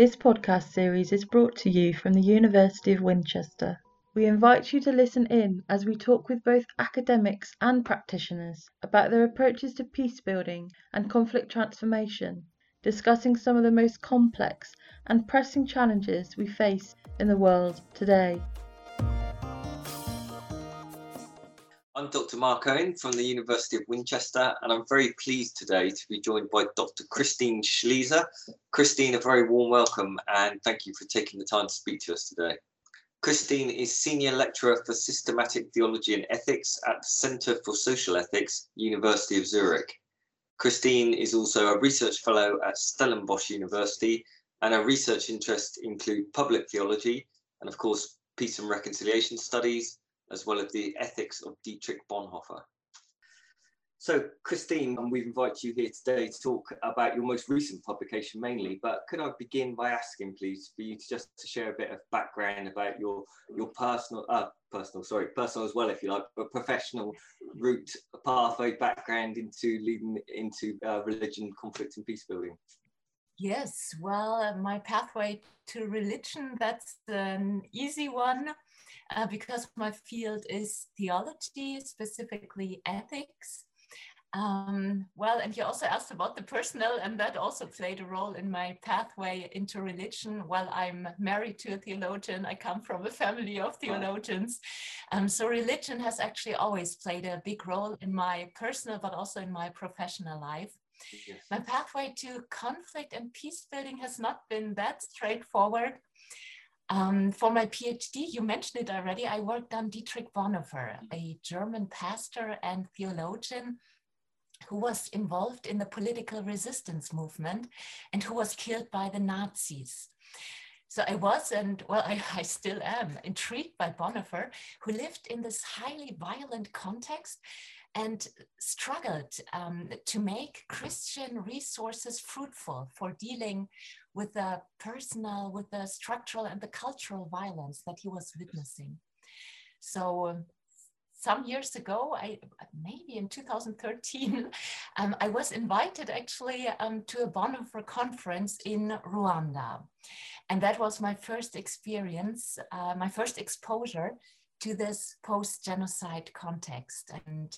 This podcast series is brought to you from the University of Winchester. We invite you to listen in as we talk with both academics and practitioners about their approaches to peace building and conflict transformation, discussing some of the most complex and pressing challenges we face in the world today. I'm Dr. Mark Owen from the University of Winchester, and I'm very pleased today to be joined by Dr. Christine Schleiser. Christine, a very warm welcome, and thank you for taking the time to speak to us today. Christine is Senior Lecturer for Systematic Theology and Ethics at the Centre for Social Ethics, University of Zurich. Christine is also a Research Fellow at Stellenbosch University, and her research interests include public theology and, of course, peace and reconciliation studies, as well as the ethics of Dietrich Bonhoeffer. So, Christine, we've invited you here today to talk about your most recent publication mainly, but could I begin by asking, please, for you to share a bit of background about your personal as well, if you like, but professional route, pathway background into leading into religion, conflict and peace building? Yes, well, my pathway to religion, that's an easy one because my field is theology, specifically ethics. And you also asked about the personal, and that also played a role in my pathway into religion. Well, I'm married to a theologian. I come from a family of theologians. So religion has actually always played a big role in my personal, but also in my professional life. Yes. My pathway to conflict and peace building has not been that straightforward. For my PhD, you mentioned it already, I worked on Dietrich Bonhoeffer, a German pastor and theologian who was involved in the political resistance movement and who was killed by the Nazis. So I was, and well, I still am, intrigued by Bonhoeffer, who lived in this highly violent context and struggled to make Christian resources fruitful for dealing with the personal, with the structural and the cultural violence that he was witnessing. So some years ago, maybe in 2013, I was invited actually to a Bonhoeffer conference in Rwanda. And that was my first experience, my first exposure to this post-genocide context. And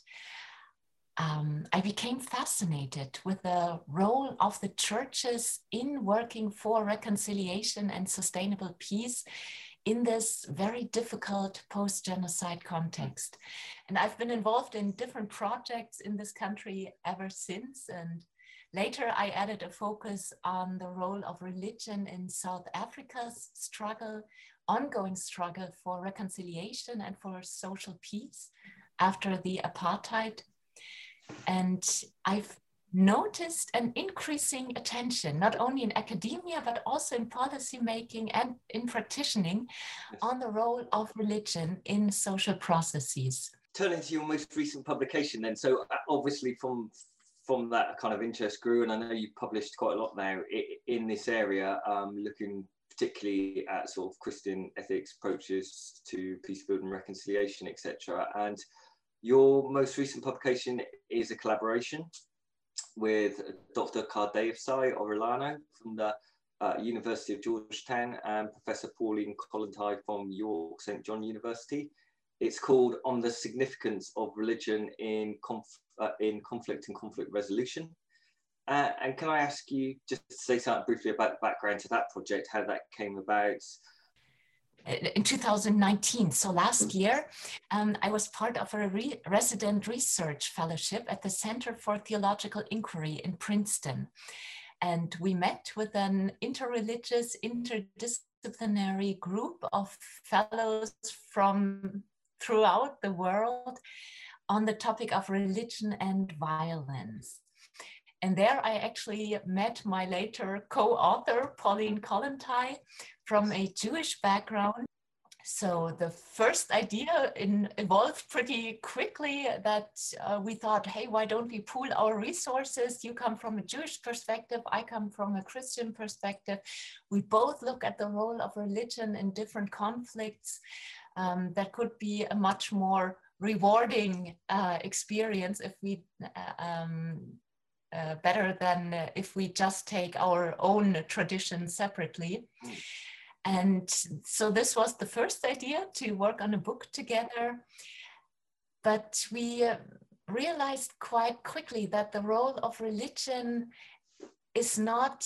I became fascinated with the role of the churches in working for reconciliation and sustainable peace in this very difficult post-genocide context. And I've been involved in different projects in this country ever since. And later I added a focus on the role of religion in South Africa's ongoing struggle for reconciliation and for social peace after the apartheid. And I've noticed an increasing attention, not only in academia, but also in policy making and in practicing on the role of religion in social processes. Turning to your most recent publication then, so obviously from that kind of interest grew, and I know you've published quite a lot now in this area, looking particularly at sort of Christian ethics approaches to peace building, reconciliation, etc. And your most recent publication is a collaboration with Dr. Kardasai Orellano from the University of Georgetown and Professor Pauline Kollontai from York St. John University. It's called On the Significance of Religion in Conflict and Conflict Resolution. And can I ask you just to say something briefly about the background to that project, how that came about? In 2019, so last year, I was part of a resident research fellowship at the Center for Theological Inquiry in Princeton. And we met with an interreligious, interdisciplinary group of fellows from throughout the world on the topic of religion and violence. And there I actually met my later co-author, Pauline Kollontai, from a Jewish background. So the first idea evolved pretty quickly that we thought, hey, why don't we pool our resources? You come from a Jewish perspective, I come from a Christian perspective. We both look at the role of religion in different conflicts. That could be a much more rewarding experience if we better than if we just take our own tradition separately. And so this was the first idea, to work on a book together. But we realized quite quickly that the role of religion is not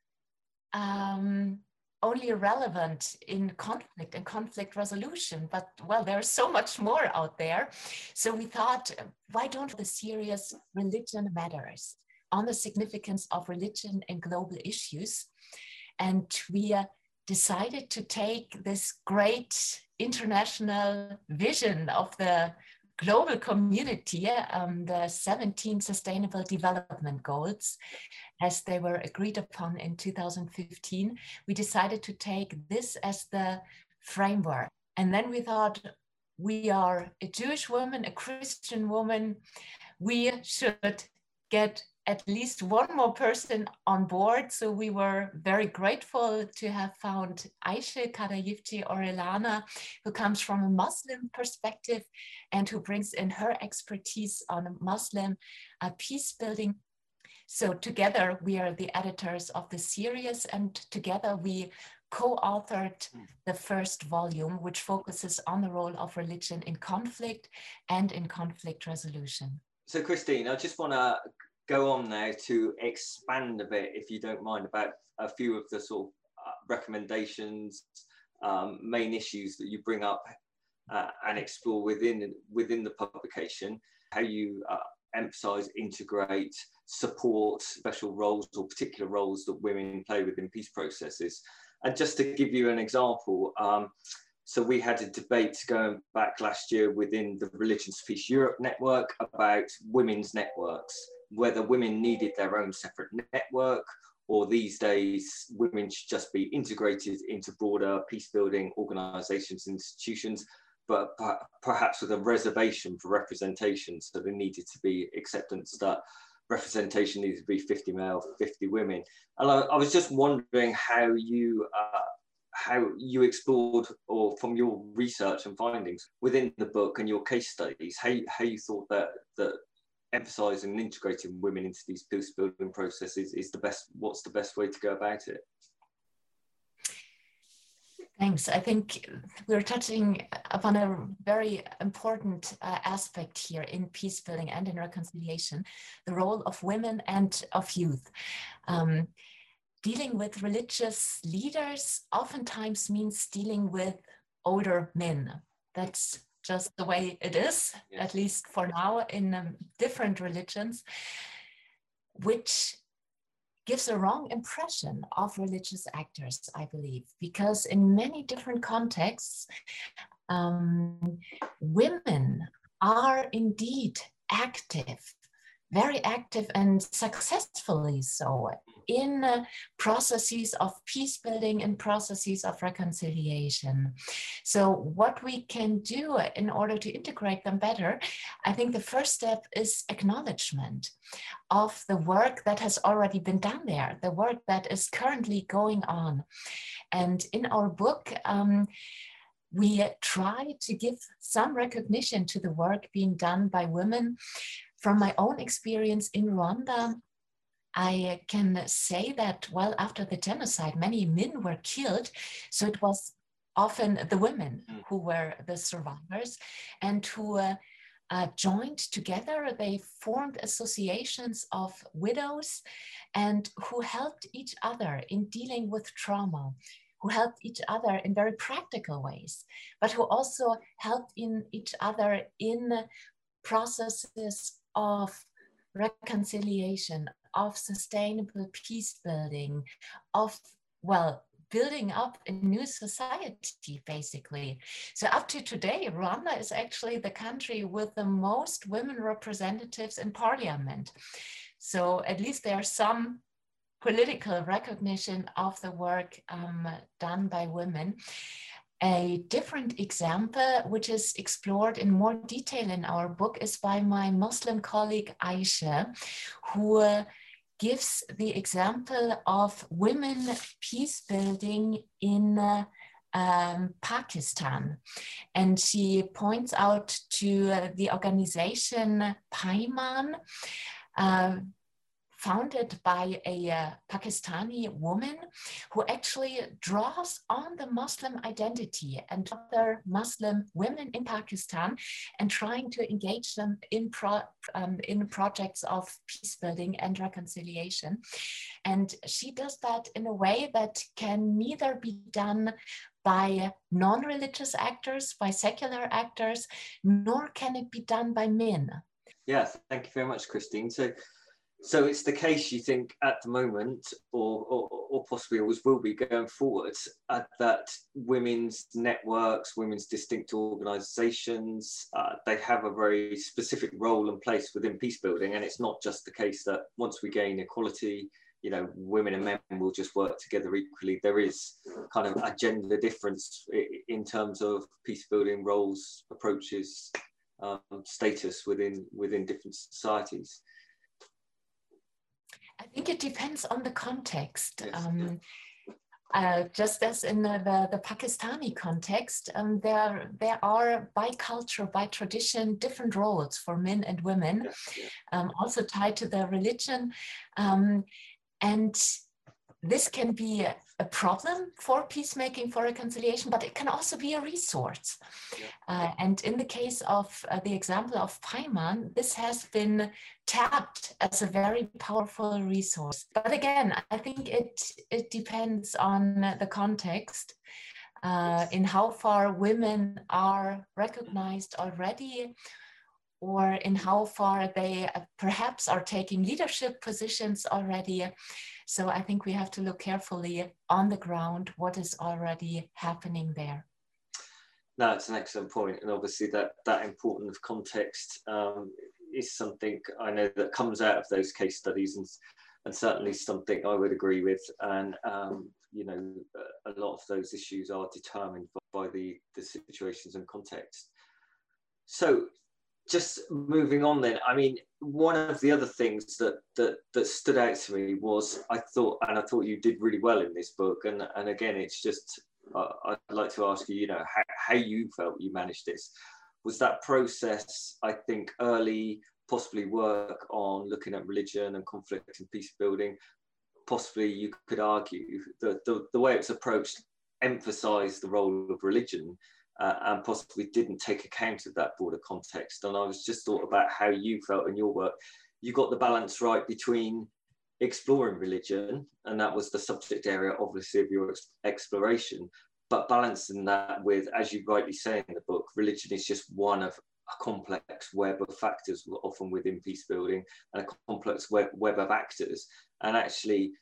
only relevant in conflict and conflict resolution, but well, there's so much more out there. So we thought, why don't the series Religion Matters on the significance of religion in global issues? And we decided to take this great international vision of the global community, the 17 Sustainable Development Goals, as they were agreed upon in 2015, we decided to take this as the framework. And then we thought, we are a Jewish woman, a Christian woman, we should get at least one more person on board. So we were very grateful to have found Aisha Kadayifchi Orellana, who comes from a Muslim perspective and who brings in her expertise on Muslim peace building. So together we are the editors of the series, and together we co-authored the first volume, which focuses on the role of religion in conflict and in conflict resolution. So Christine, I just want to go on now to expand a bit, if you don't mind, about a few of the sort of recommendations, main issues that you bring up and explore within the publication, how you emphasize, integrate, support special roles or particular roles that women play within peace processes. And just to give you an example, so we had a debate going back last year within the Religions for Peace Europe network about women's networks, whether women needed their own separate network, or these days women should just be integrated into broader peace building organizations, institutions, but perhaps with a reservation for representation. So there needed to be acceptance that representation needed to be 50 male, 50 women. And I was just wondering how you explored, or from your research and findings within the book and your case studies, how you thought that emphasizing and integrating women into these peace building processes is the best, what's the best way to go about it? Thanks. I think we're touching upon a very important aspect here in peace building and in reconciliation, the role of women and of youth. Dealing with religious leaders oftentimes means dealing with older men. That's just the way it is, yes, at least for now, in different religions, which gives a wrong impression of religious actors, I believe, because in many different contexts, women are indeed active, very active and successfully so, in processes of peace building, in processes of reconciliation. So what we can do in order to integrate them better, I think the first step is acknowledgement of the work that has already been done there, the work that is currently going on. And in our book, we try to give some recognition to the work being done by women. From my own experience in Rwanda, I can say that, well, after the genocide, many men were killed. So it was often the women who were the survivors and who joined together. They formed associations of widows and who helped each other in dealing with trauma, who helped each other in very practical ways, but who also helped each other in processes of reconciliation, of sustainable peace building, of, well, building up a new society, basically. So up to today, Rwanda is actually the country with the most women representatives in parliament. So at least there's some political recognition of the work done by women. A different example, which is explored in more detail in our book, is by my Muslim colleague Aisha, who gives the example of women peace building in Pakistan. And she points out to the organization Paiman, founded by a Pakistani woman who actually draws on the Muslim identity and other Muslim women in Pakistan and trying to engage them in projects of peace building and reconciliation. And she does that in a way that can neither be done by non-religious actors, by secular actors, nor can it be done by men. Yeah, thank you very much, Christine. So it's the case, you think, at the moment, or possibly always will be going forward, that women's networks, women's distinct organisations, they have a very specific role and place within peace building. And it's not just the case that once we gain equality, you know, women and men will just work together equally. There is kind of a gender difference in terms of peace building roles, approaches, status within different societies. I think it depends on the context. Yes. Just as in the Pakistani context, there are by culture, by tradition, different roles for men and women, also tied to their religion. And this can be a problem for peacemaking, for reconciliation, but it can also be a resource. And in the case of the example of Payman, this has been tapped as a very powerful resource. But again, I think it depends on the context, in how far women are recognized already, or in how far they perhaps are taking leadership positions already. So I think we have to look carefully on the ground what is already happening there. No, it's an excellent point. And obviously that importance of context is something I know that comes out of those case studies, and certainly something I would agree with. And, you know, a lot of those issues are determined by the situations and context. So, just moving on then, I mean, one of the other things that stood out to me was I thought you did really well in this book, and again, it's just, I'd like to ask you, you know, how you felt you managed this. Was that process, I think, early, possibly work on looking at religion and conflict and peace building, possibly you could argue the way it's approached emphasised the role of religion, and possibly didn't take account of that broader context. And I was just thought about how you felt in your work. You got the balance right between exploring religion, and that was the subject area, obviously, of your exploration, but balancing that with, as you rightly say in the book, religion is just one of a complex web of factors, often within peace building, and a complex web of actors. And actually,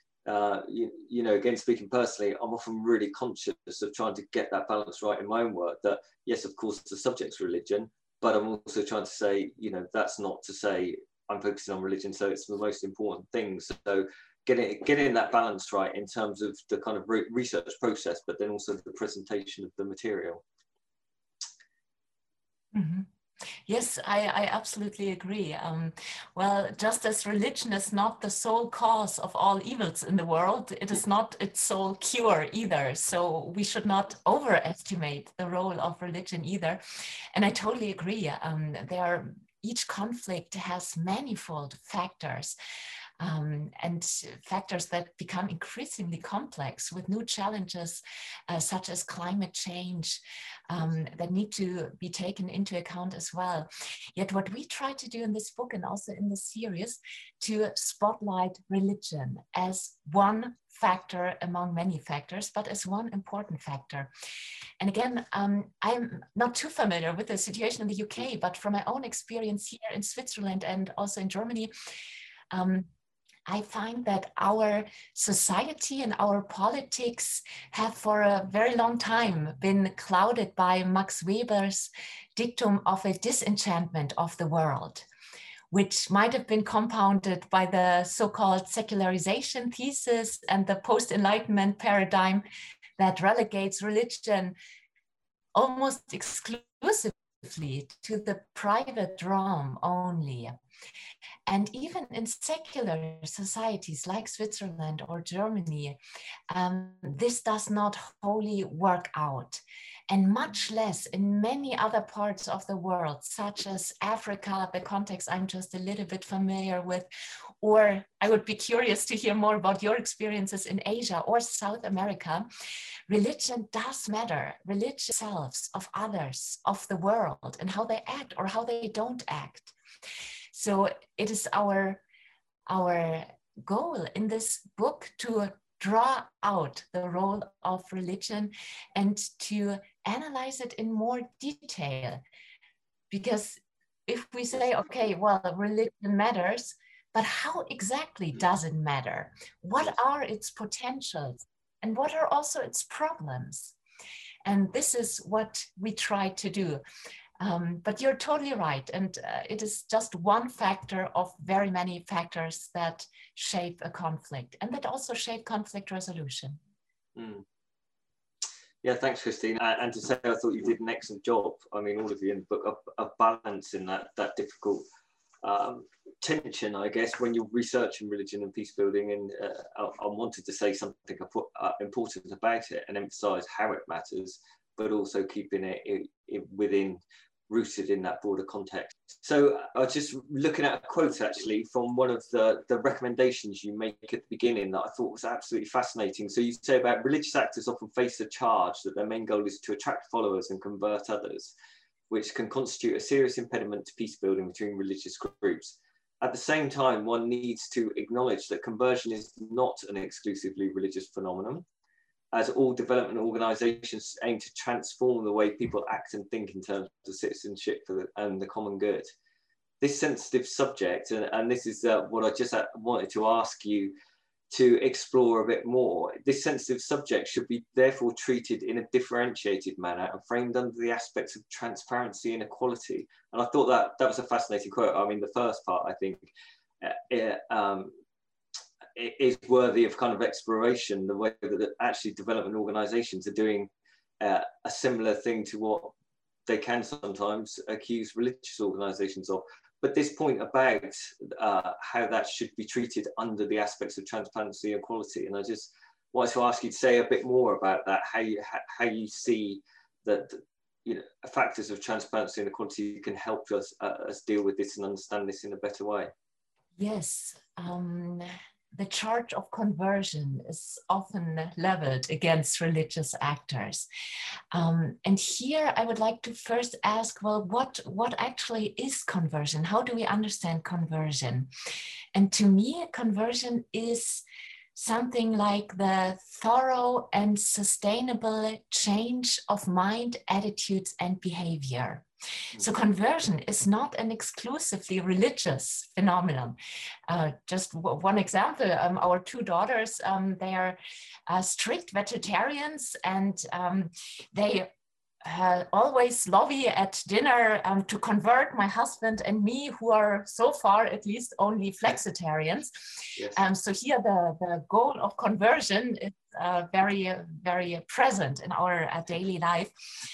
you know, again, speaking personally, I'm often really conscious of trying to get that balance right in my own work, that yes, of course, the subject's religion, but I'm also trying to say, you know, that's not to say I'm focusing on religion, so it's the most important thing. So getting that balance right in terms of the kind of research process, but then also the presentation of the material. Mm-hmm. Yes, I absolutely agree. Well, just as religion is not the sole cause of all evils in the world, it is not its sole cure either. So we should not overestimate the role of religion either. And I totally agree. Each conflict has manifold factors. And factors that become increasingly complex with new challenges such as climate change that need to be taken into account as well. Yet what we try to do in this book and also in this series to spotlight religion as one factor among many factors, but as one important factor. And again, I'm not too familiar with the situation in the UK, but from my own experience here in Switzerland and also in Germany, I find that our society and our politics have for a very long time been clouded by Max Weber's dictum of a disenchantment of the world, which might have been compounded by the so-called secularization thesis and the post-Enlightenment paradigm that relegates religion almost exclusively to the private realm only. And even in secular societies like Switzerland or Germany, this does not wholly work out. and much less in many other parts of the world, such as Africa, the context I'm just a little bit familiar with, or I would be curious to hear more about your experiences in Asia or South America. Religion does matter. Religion selves of others, of the world, and how they act or how they don't act. So it is our goal in this book to draw out the role of religion and to analyze it in more detail. Because if we say, okay, well, religion matters, but how exactly does it matter? What are its potentials? And what are also its problems? And this is what we try to do. But you're totally right. And it is just one factor of very many factors that shape a conflict and that also shape conflict resolution. Mm. Yeah, thanks, Christine. And to say, I thought you did an excellent job. I mean, all of you in the book of balancing that difficult tension, I guess, when you're researching religion and peace building. And I wanted to say something important about it and emphasize how it matters, but also keeping it within, rooted in that broader context. So I was just looking at a quote actually from one of the recommendations you make at the beginning that I thought was absolutely fascinating. So you say about religious actors often face the charge that their main goal is to attract followers and convert others, which can constitute a serious impediment to peace building between religious groups. At the same time, one needs to acknowledge that conversion is not an exclusively religious phenomenon, as all development organisations aim to transform the way people act and think in terms of citizenship and the common good. This sensitive subject, and this is what I just wanted to ask you to explore a bit more, this sensitive subject should be therefore treated in a differentiated manner and framed under the aspects of transparency and equality. And I thought that was a fascinating quote. I mean, the first part, I think, it is worthy of kind of exploration, the way that actually development organisations are doing a similar thing to what they can sometimes accuse religious organisations of. But this point about how that should be treated under the aspects of transparency and equality, and I just wanted to ask you to say a bit more about that, how you see that, you know, factors of transparency and equality can help us deal with this and understand this in a better way. Yes. The charge of conversion is often leveled against religious actors. And here I would like to first ask, well, what actually is conversion? How do we understand conversion? And to me, conversion is something like the thorough and sustainable change of mind, attitudes, and behavior. So conversion is not an exclusively religious phenomenon. Just one example, our two daughters, they are strict vegetarians, and they always lobby at dinner to convert my husband and me, who are so far at least only flexitarians. Yes. So here the goal of conversion is very, very present in our daily life.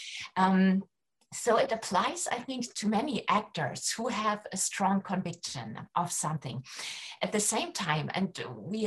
So it applies, I think, to many actors who have a strong conviction of something. At the same time, and we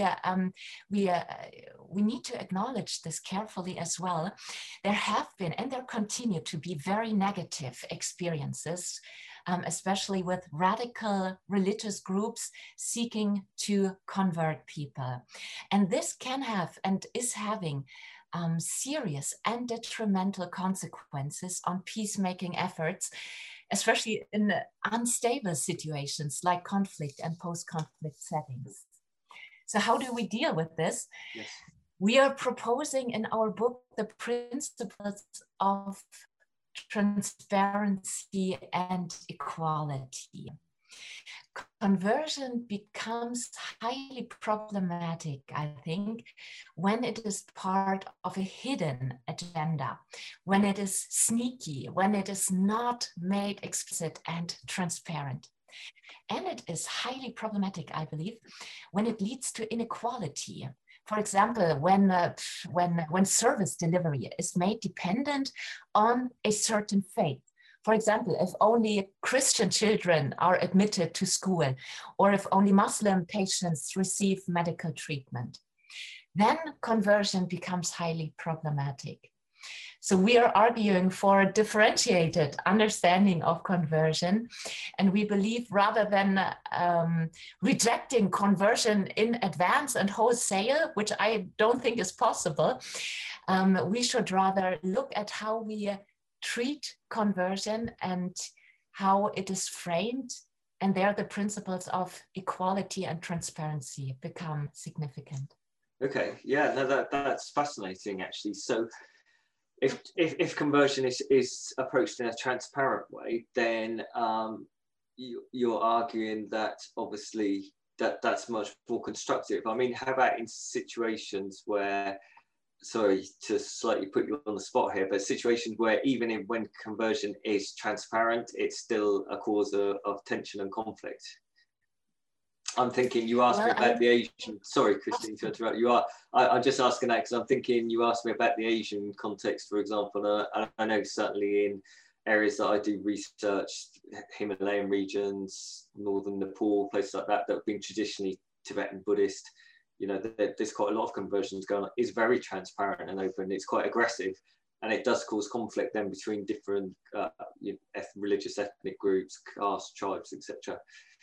need to acknowledge this carefully as well, there have been and there continue to be very negative experiences, especially with radical religious groups seeking to convert people. And this can have and is having serious and detrimental consequences on peacemaking efforts, especially in unstable situations like conflict and post-conflict settings. So how do we deal with this? Yes. We are proposing in our book the principles of transparency and equality. Conversion becomes highly problematic, I think, when it is part of a hidden agenda, when it is sneaky, when it is not made explicit and transparent. And it is highly problematic, I believe, when it leads to inequality. For example, when service delivery is made dependent on a certain faith. For example, if only Christian children are admitted to school, or if only Muslim patients receive medical treatment, then conversion becomes highly problematic. So we are arguing for a differentiated understanding of conversion. And we believe rather than rejecting conversion in advance and wholesale, which I don't think is possible, we should rather look at how we treat conversion and how it is framed. And there the principles of equality and transparency become significant. Okay, yeah, no, that's fascinating actually. So if conversion is approached in a transparent way, then you're arguing that obviously that's much more constructive. I mean, how about in situations where, sorry to slightly put you on the spot here, but situations where even when conversion is transparent, it's still a cause of tension and conflict? I'm thinking you asked me about the Asian, sorry, Christine, to interrupt. I'm just asking that because I'm thinking you asked me about the Asian context, for example. And I know certainly in areas that I do research, Himalayan regions, northern Nepal, places like that have been traditionally Tibetan Buddhist, you know, there's quite a lot of conversions going on. It's very transparent and open. It's quite aggressive. And it does cause conflict then between different religious ethnic groups, castes, tribes, etc.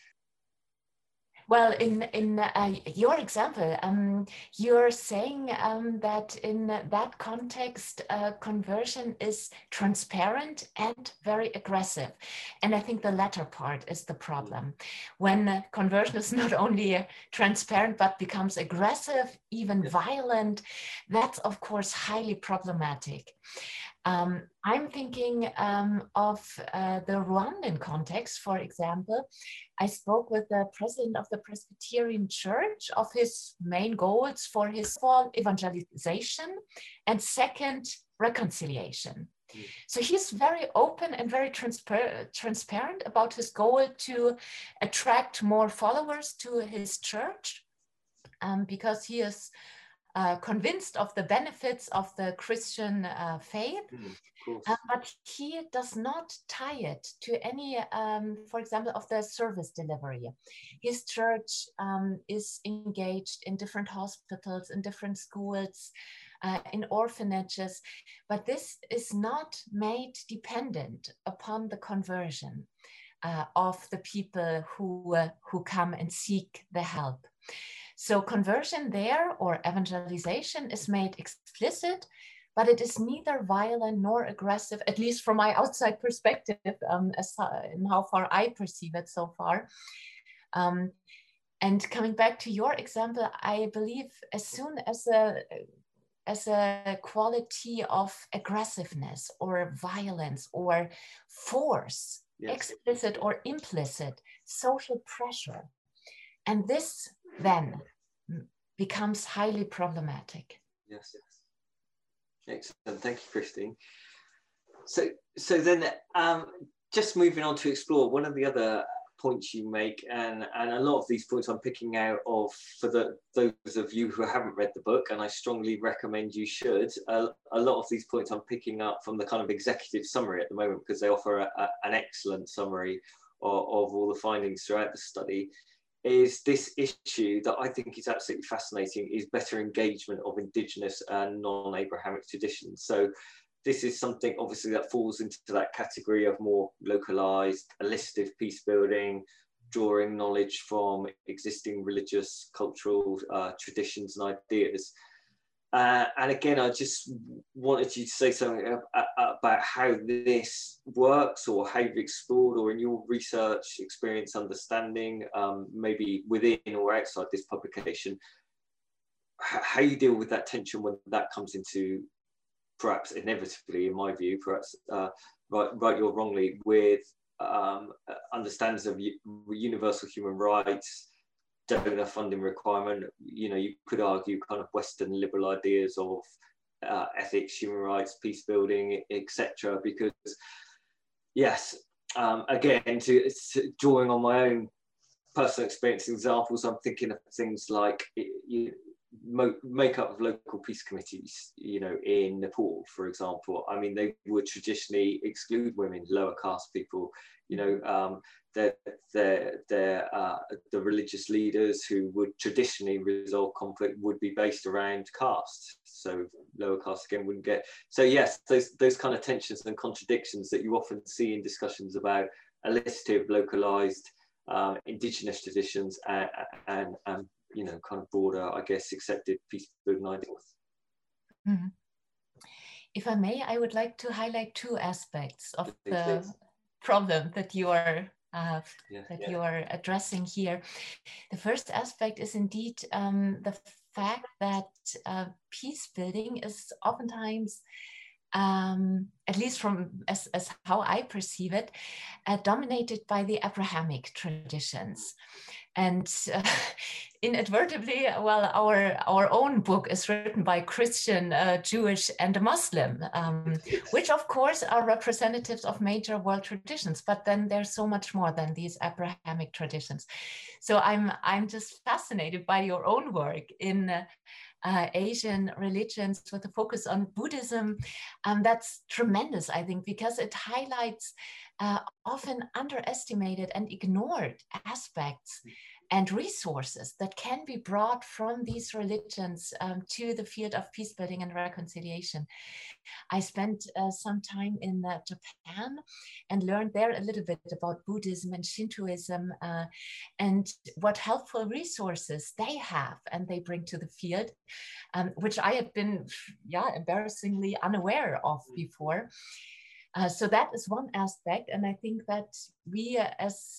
Well, in your example, you're saying that in that context, conversion is transparent and very aggressive. And I think the latter part is the problem. When conversion is not only transparent, but becomes aggressive, even violent, that's of course highly problematic. I'm thinking of the Rwandan context, for example. I spoke with the president of the Presbyterian Church of his main goals for his evangelization and second, reconciliation. So he's very open and very transparent about his goal to attract more followers to his church because he is convinced of the benefits of the Christian faith, but he does not tie it to any, for example, of the service delivery. His church is engaged in different hospitals, in different schools, in orphanages, but this is not made dependent upon the conversion of the people who come and seek the help. So conversion there, or evangelization, is made explicit, but it is neither violent nor aggressive, at least from my outside perspective, in how far I perceive it so far. And coming back to your example, I believe as soon as a quality of aggressiveness or violence or force, explicit or implicit, social pressure, and this then becomes highly problematic. Yes. Excellent. Thank you, Christine. So then just moving on to explore one of the other points you make, and a lot of these points I'm picking out of for those of you who haven't read the book, and I strongly recommend you should. A lot of these points I'm picking up from the kind of executive summary at the moment, because they offer an excellent summary of all the findings throughout the study. Is this issue that I think is absolutely fascinating, is better engagement of Indigenous and non-Abrahamic traditions. So this is something obviously that falls into that category of more localized, holistic peace building, drawing knowledge from existing religious, cultural traditions and ideas. And again, I just wanted you to say something about how this works, or how you've explored, or in your research experience, understanding, maybe within or outside this publication, how you deal with that tension when that comes into, perhaps inevitably, in my view, perhaps rightly or wrongly, with understandings of universal human rights, donor funding requirement. You know, you could argue kind of Western liberal ideas of ethics, human rights, peace building, etc. Because yes, again, to drawing on my own personal experience examples, I'm thinking of things like makeup of local peace committees, you know, in Nepal, for example. I mean, they would traditionally exclude women, lower caste people, you know, the religious leaders who would traditionally resolve conflict would be based around caste. So lower caste again wouldn't get. So yes, those kind of tensions and contradictions that you often see in discussions about elicitive, localized, indigenous traditions and you know, kind of broader, I guess, accepted peace building ideals. Mm-hmm. If I may, I would like to highlight two aspects of the problem that you are you are addressing here. The first aspect is indeed the fact that peace building is oftentimes, at least from as how I perceive it, dominated by the Abrahamic traditions. And inadvertently, well, our own book is written by Christian, Jewish, and a Muslim, which of course are representatives of major world traditions. But then there's so much more than these Abrahamic traditions. So I'm just fascinated by your own work in Asian religions with a focus on Buddhism. That's tremendous, I think, because it highlights often underestimated and ignored aspects and resources that can be brought from these religions to the field of peace building and reconciliation. I spent some time in Japan and learned there a little bit about Buddhism and Shintoism and what helpful resources they have and they bring to the field, which I had been, embarrassingly unaware of before. So that is one aspect, and I think that we as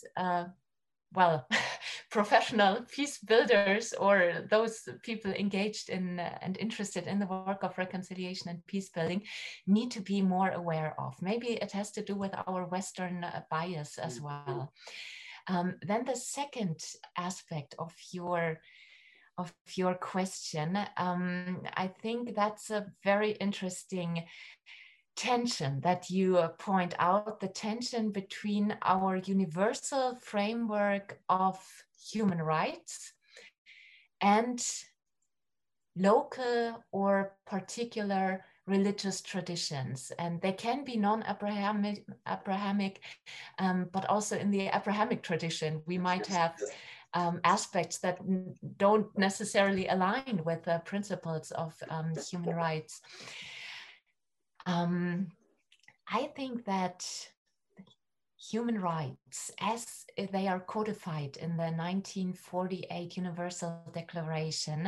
professional peace builders or those people engaged in and interested in the work of reconciliation and peace building need to be more aware of. Maybe it has to do with our Western bias as well. Then the second aspect of your question, I think that's a very interesting tension that you point out, the tension between our universal framework of human rights and local or particular religious traditions. And they can be non-Abrahamic, but also in the Abrahamic tradition, we might have aspects that don't necessarily align with the principles of human rights. I think that human rights, as they are codified in the 1948 Universal Declaration,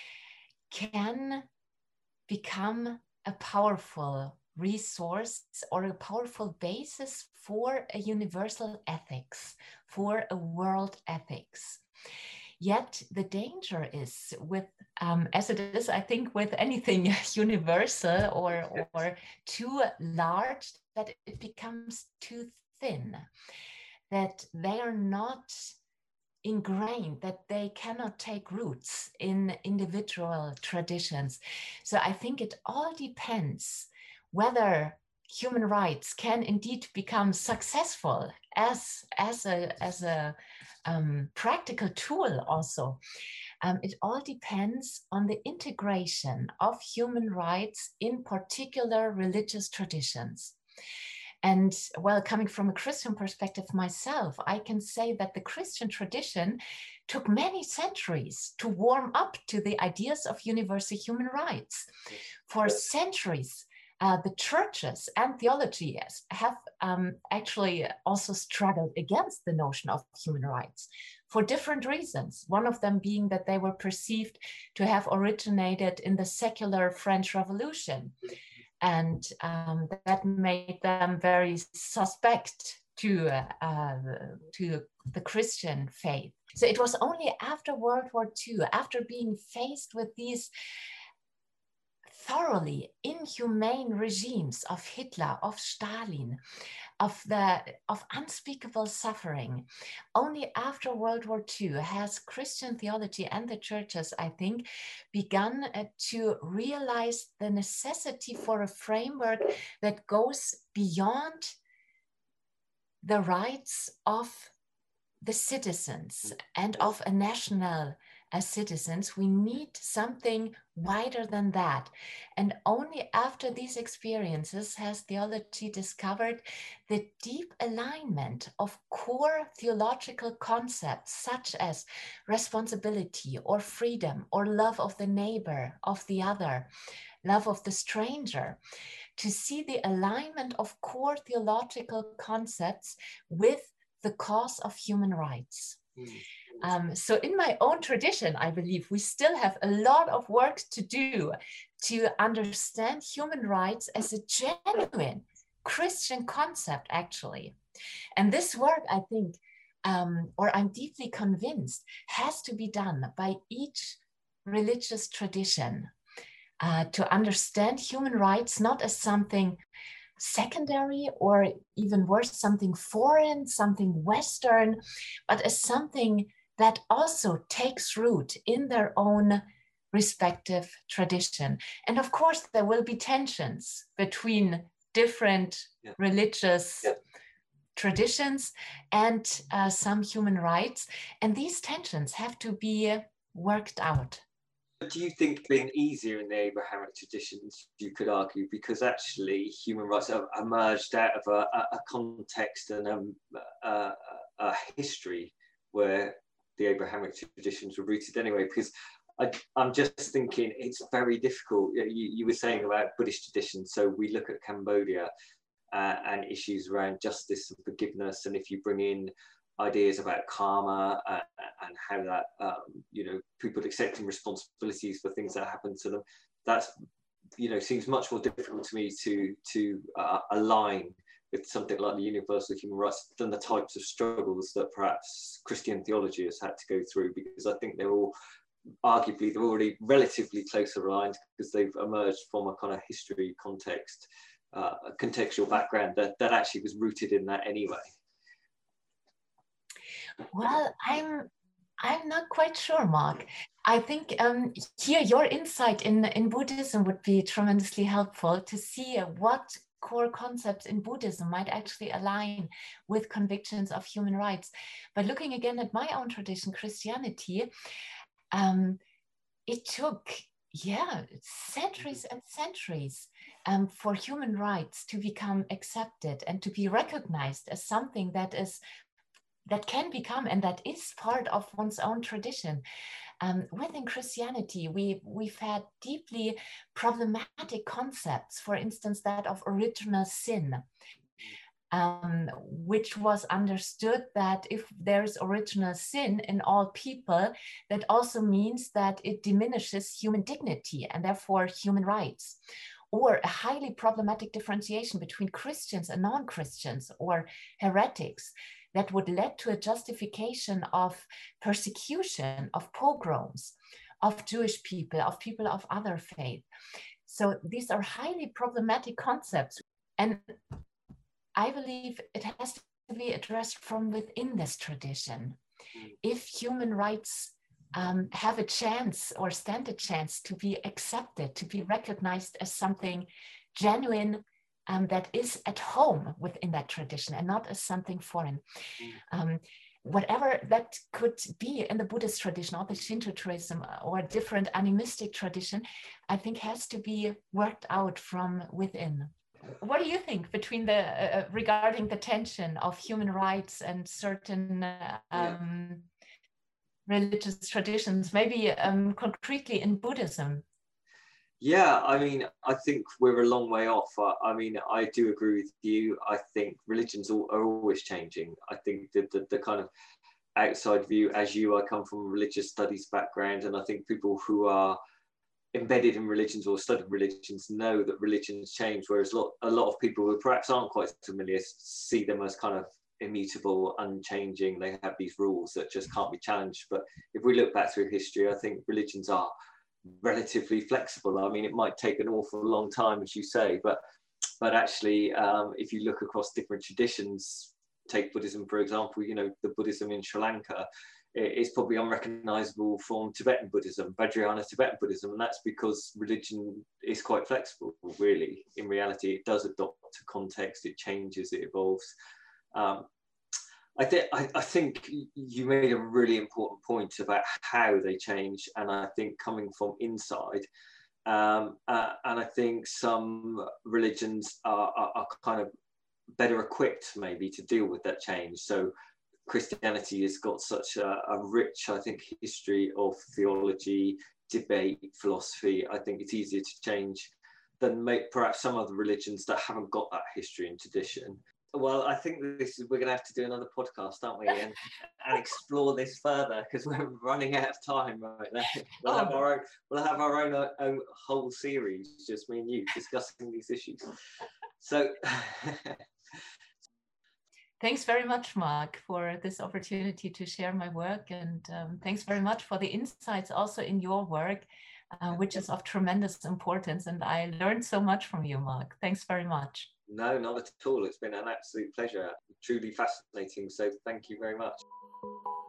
can become a powerful resource or a powerful basis for a universal ethics, for a world ethics. Yet the danger is with, as it is, I think, with anything universal or too large, that it becomes too thin, that they are not ingrained, that they cannot take roots in individual traditions. So I think it all depends whether human rights can indeed become successful as a practical tool also. It all depends on the integration of human rights in particular religious traditions. And well, coming from a Christian perspective myself, I can say that the Christian tradition took many centuries to warm up to the ideas of universal human rights. For centuries, the churches and theology have actually also struggled against the notion of human rights for different reasons. One of them being that they were perceived to have originated in the secular French Revolution. And that made them very suspect to the Christian faith. So it was only after World War II, after being faced with these thoroughly inhumane regimes of Hitler, of Stalin, of unspeakable suffering. Only after World War II has Christian theology and the churches, I think, begun to realize the necessity for a framework that goes beyond the rights of the citizens and of a national as citizens, we need something wider than that. And only after these experiences has theology discovered the deep alignment of core theological concepts such as responsibility or freedom or love of the neighbor, of the other, love of the stranger, to see the alignment of core theological concepts with the cause of human rights. So in my own tradition, I believe we still have a lot of work to do to understand human rights as a genuine Christian concept, actually. And this work, I think, or I'm deeply convinced, has to be done by each religious tradition to understand human rights not as something secondary or even worse, something foreign, something Western, but as something that also takes root in their own respective tradition. And of course, there will be tensions between different religious traditions and some human rights. And these tensions have to be worked out. Do you think it's been easier in the Abrahamic traditions, you could argue, because actually human rights have emerged out of a context and a history where the Abrahamic traditions were rooted anyway? Because I'm just thinking it's very difficult. You were saying about Buddhist traditions, so we look at Cambodia and issues around justice and forgiveness, and if you bring in ideas about karma and how that people accepting responsibilities for things that happen to them, that's seems much more difficult to me to align with something like the universal human rights than the types of struggles that perhaps Christian theology has had to go through, because I think they're all arguably they're already relatively close aligned because they've emerged from a kind of history context, a contextual background that actually was rooted in that anyway. Well, I'm not quite sure, Mark. I think here your insight in Buddhism would be tremendously helpful to see what core concepts in Buddhism might actually align with convictions of human rights. But looking again at my own tradition, Christianity, it took centuries and centuries for human rights to become accepted and to be recognized as something that can become and that is part of one's own tradition. Within Christianity, we've had deeply problematic concepts, for instance, that of original sin, which was understood that if there's original sin in all people, that also means that it diminishes human dignity and therefore human rights. Or a highly problematic differentiation between Christians and non-Christians or heretics that would lead to a justification of persecution, of pogroms, of Jewish people, of people of other faith. So these are highly problematic concepts. And I believe it has to be addressed from within this tradition. If human rights have a chance or stand a chance to be accepted, to be recognized as something genuine, that is at home within that tradition and not as something foreign. Whatever that could be in the Buddhist tradition or the Shinto tradition or a different animistic tradition, I think has to be worked out from within. What do you think between regarding the tension of human rights and certain religious traditions, maybe concretely in Buddhism? Yeah, I mean, I think we're a long way off. I mean, I do agree with you. I think religions are always changing. I think the kind of outside view, as I come from a religious studies background, and I think people who are embedded in religions or study religions know that religions change, whereas a lot of people who perhaps aren't quite familiar see them as kind of immutable, unchanging. They have these rules that just can't be challenged. But if we look back through history, I think religions are relatively flexible. I mean, it might take an awful long time, as you say, but actually, if you look across different traditions, take Buddhism, for example, the Buddhism in Sri Lanka is probably unrecognizable from Tibetan Buddhism, Vajrayana Tibetan Buddhism, and that's because religion is quite flexible, really. In reality, it does adopt to context, it changes, it evolves. I think you made a really important point about how they change, and I think coming from inside, and I think some religions are kind of better equipped maybe to deal with that change. So Christianity has got such a rich, I think, history of theology, debate, philosophy. I think it's easier to change than perhaps some other religions that haven't got that history and tradition. Well, I think we're going to have to do another podcast, aren't we, and explore this further, because we're running out of time right now. We'll have our own whole series, just me and you, discussing these issues. So. Thanks very much, Mark, for this opportunity to share my work, and thanks very much for the insights also in your work, which is of tremendous importance. And I learned so much from you, Mark. Thanks very much. No, not at all. It's been an absolute pleasure. Truly fascinating. So thank you very much.